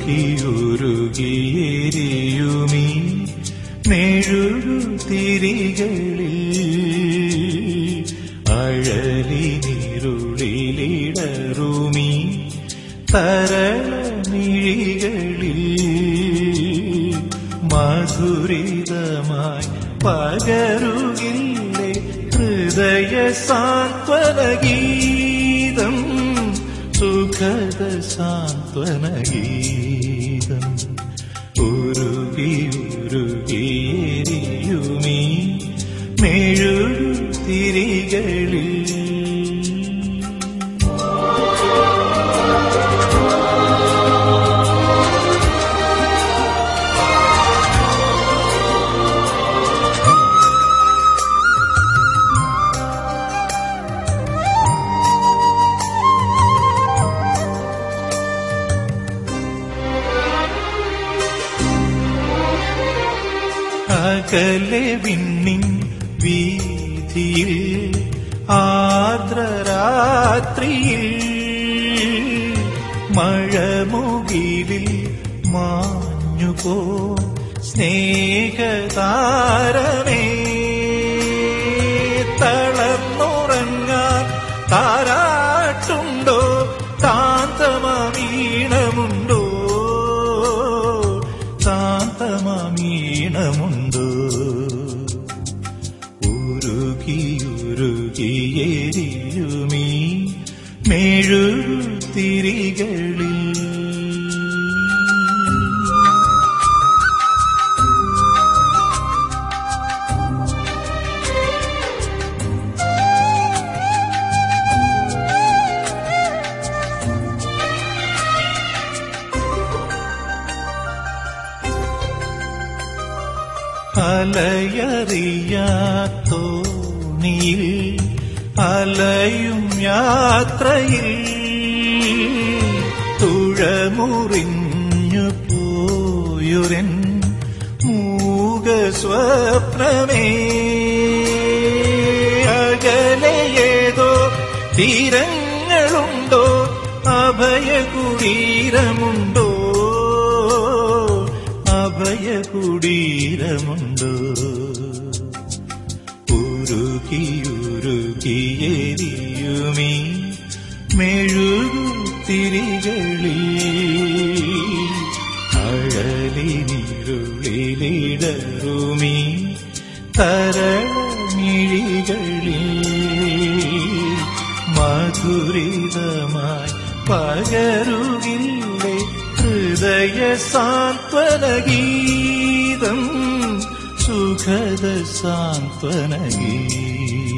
ഉരുകിയുരുകിയെരിയുമീ മെഴുകുതിരികളിൽ അഴലിനിരുളിലിടറുമീ തരളമിഴികളിൽ മധുരിതമായി പകരുകില്ലേ ഹൃദയ സാന്ത്വനഗീതം, സുഖദ സാന്ത്വനഗീതം. ഉരുകിയുരുകിയെരിയുമീ മെഴുകുതിരികളിൽ അകലെ വിണ്ണിൻ വീതിയിൽ ആർദ്രരാത്രിയിൽ മഴമുകിലിൽ മാഞ്ഞുപോ സ്നേഹതാരമേ, തളർന്നുറങ്ങാൻ താരാട്ടുണ്ടോ, താന്തമീണമുണ്ടോ, താന്തമീണമുണ്ടോ. ഉരുകിയുരുകിയെരിയുമീ മെഴുകുതിരികളിൽ അലയറിയാത്തോണിയിൽ അലയും യാത്രയിൽ തുഴമുറിഞ്ഞു പോയൊരൻ മൂകസ്വപ്നമേ, അകലെയേതോ തീരങ്ങളുണ്ടോ, അഭയകുടീരമുണ്ടോ, അഭയകുടീരമുണ്ടോ. ഉരുകിയുരുകിയെരിയുമീ മെഴുകുതിരികളിൽ അഴലിനിരുളിലിടറുമീ തരളമിഴികളിൽ മധുരിതമായി പകരുകില്ലേ ഹൃദയ സാന്ത്വനഗീതം, സുഖദ സാന്ത്വനഗീതം.